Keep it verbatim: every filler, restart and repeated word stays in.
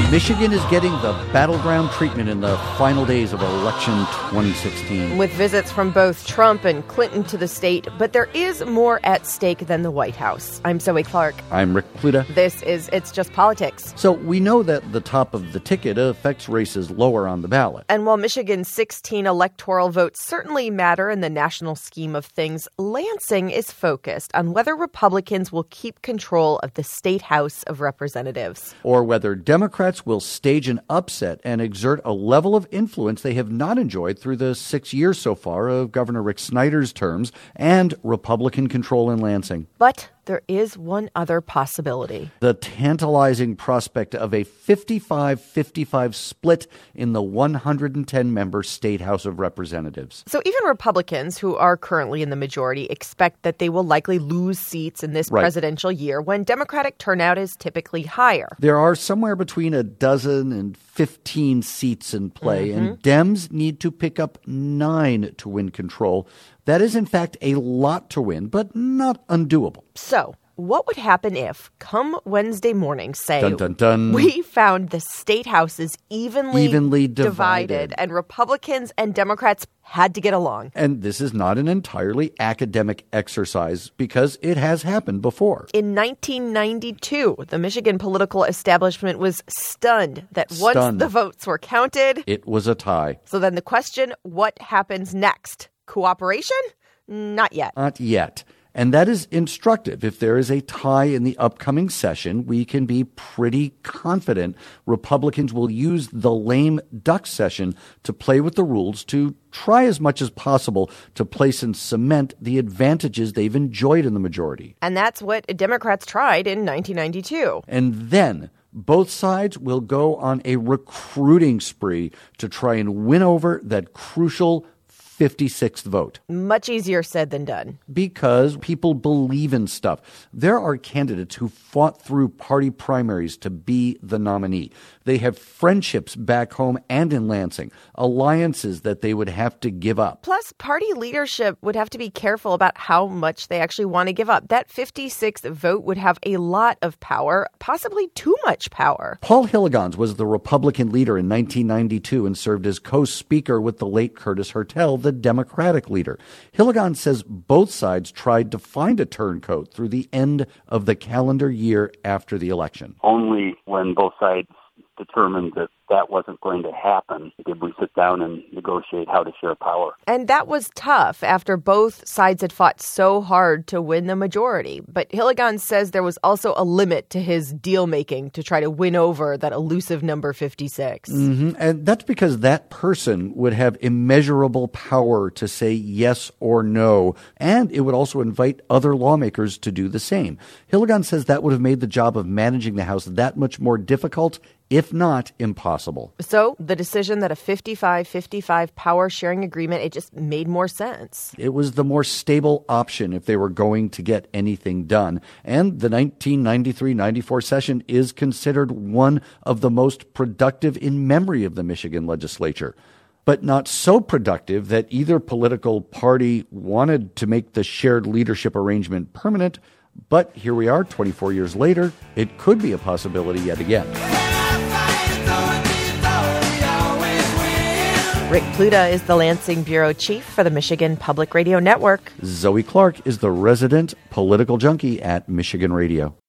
Michigan is getting the battleground treatment in the final days of election twenty sixteen. With visits from both Trump and Clinton to the state, but there is more at stake than the White House. I'm Zoe Clark. I'm Rick Pluta. This is It's Just Politics. So we know that the top of the ticket affects races lower on the ballot. And while Michigan's sixteen electoral votes certainly matter in the national scheme of things, Lansing is focused on whether Republicans will keep control of the state House of Representatives. Or whether Democrats will stage an upset and exert a level of influence they have not enjoyed through the six years so far of Governor Rick Snyder's terms and Republican control in Lansing. But there is one other possibility. The tantalizing prospect of a fifty-five fifty-five split in the one hundred ten member state House of Representatives. So even Republicans, who are currently in the majority, expect that they will likely lose seats in this right. presidential year when Democratic turnout is typically higher. There are somewhere between a dozen and fifteen seats in play, mm-hmm. and Dems need to pick up nine to win control. That is, in fact, a lot to win, but not undoable. So, what would happen if, come Wednesday morning, say, dun, dun, dun. we found the state houses evenly, evenly divided. divided and Republicans and Democrats had to get along? And this is not an entirely academic exercise because it has happened before. In nineteen ninety-two, the Michigan political establishment was stunned that Stunned. once the votes were counted, it was a tie. So then the question, what happens next? Cooperation? Not yet. Not yet. And that is instructive. If there is a tie in the upcoming session, we can be pretty confident Republicans will use the lame duck session to play with the rules to try as much as possible to place and cement the advantages they've enjoyed in the majority. And that's what Democrats tried in nineteen ninety-two. And then both sides will go on a recruiting spree to try and win over that crucial fifty-sixth vote. Much easier said than done. Because people believe in stuff. There are candidates who fought through party primaries to be the nominee. They have friendships back home and in Lansing, alliances that they would have to give up. Plus, party leadership would have to be careful about how much they actually want to give up. That fifty-sixth vote would have a lot of power, possibly too much power. Paul Hilligans was the Republican leader in nineteen ninety-two and served as co-speaker with the late Curtis Hertel, the Democratic leader. Hilligans says both sides tried to find a turncoat through the end of the calendar year after the election. Only when both sides determined that that wasn't going to happen did we sit down and negotiate how to share power. And that was tough after both sides had fought so hard to win the majority. But Hilligans says there was also a limit to his deal-making to try to win over that elusive number fifty-six. Mm-hmm. And that's because that person would have immeasurable power to say yes or no, and it would also invite other lawmakers to do the same. Hilligans says that would have made the job of managing the House that much more difficult, if not impossible. So the decision that a fifty-five fifty-five power sharing agreement, it just made more sense. It was the more stable option if they were going to get anything done. And the nineteen ninety-three ninety-four session is considered one of the most productive in memory of the Michigan legislature. But not so productive that either political party wanted to make the shared leadership arrangement permanent. But here we are, twenty-four years later. It could be a possibility yet again. Rick Pluta is the Lansing bureau chief for the Michigan Public Radio Network. Zoe Clark is the resident political junkie at Michigan Radio.